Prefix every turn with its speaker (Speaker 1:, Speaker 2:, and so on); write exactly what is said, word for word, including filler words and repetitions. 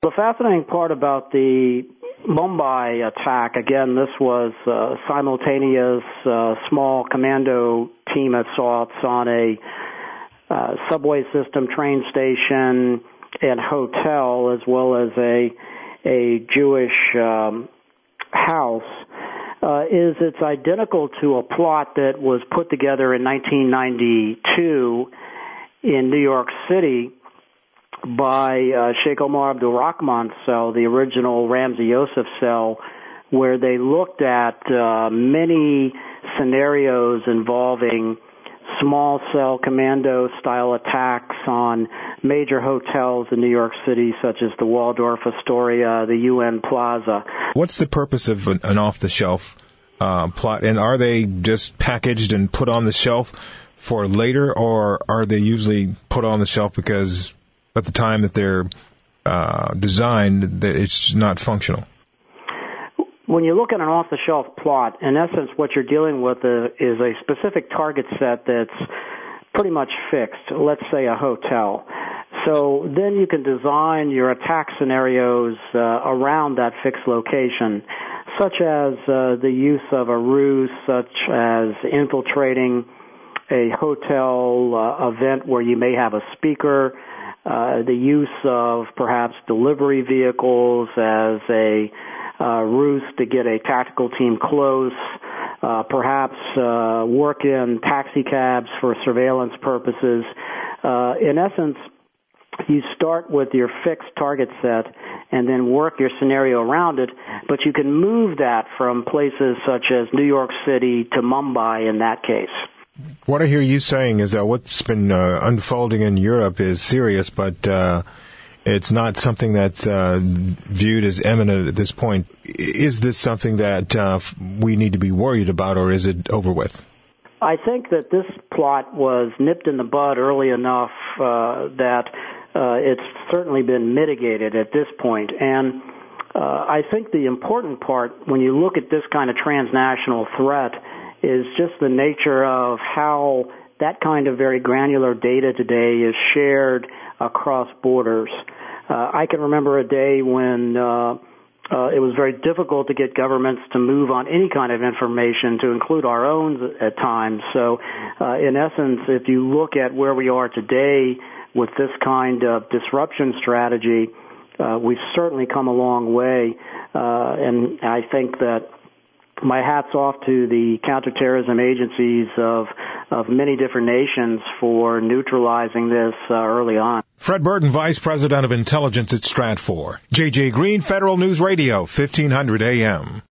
Speaker 1: The fascinating part about the Mumbai attack, again, this was uh, simultaneous uh, small commando team assaults on a uh, subway system, train station, and hotel, as well as a a Jewish um, house, uh, is it's identical to a plot that was put together in nineteen ninety-two in New York City by uh, Sheikh Omar Abdul Rahman's cell, the original Ramzi Youssef cell, where they looked at uh, many scenarios involving small cell commando-style attacks on major hotels in New York City, such as the Waldorf Astoria, the U N Plaza.
Speaker 2: What's the purpose of an, an off-the-shelf uh, plot, and are they just packaged and put on the shelf for later, or are they usually put on the shelf because at the time that they're uh, designed, that it's not functional?
Speaker 1: When you look at an off-the-shelf plot, in essence, what you're dealing with is a specific target set that's pretty much fixed, let's say a hotel. So then you can design your attack scenarios uh, around that fixed location, such as uh, the use of a ruse, such as infiltrating a hotel uh, event where you may have a speaker, uh, the use of perhaps delivery vehicles as a Uh, ruse to get a tactical team close, uh, perhaps uh, work in taxi cabs for surveillance purposes. Uh, in essence, you start with your fixed target set and then work your scenario around it, but you can move that from places such as New York City to Mumbai in that case.
Speaker 2: What I hear you saying is that what's been uh, unfolding in Europe is serious, but uh it's not something that's uh, viewed as imminent at this point. Is this something that uh, we need to be worried about, or is it over with?
Speaker 1: I think that this plot was nipped in the bud early enough uh, that uh, it's certainly been mitigated at this point. And uh, I think the important part when you look at this kind of transnational threat is just the nature of how that kind of very granular data today is shared across borders. Uh, I can remember a day when uh, uh, it was very difficult to get governments to move on any kind of information, to include our own at times. So, uh, in essence, if you look at where we are today with this kind of disruption strategy, uh, we've certainly come a long way. Uh, and I think that my hat's off to the counterterrorism agencies of of many different nations for neutralizing this uh, early on.
Speaker 2: Fred Burton, Vice President of Intelligence at Stratfor. J J Green, Federal News Radio, fifteen hundred A M.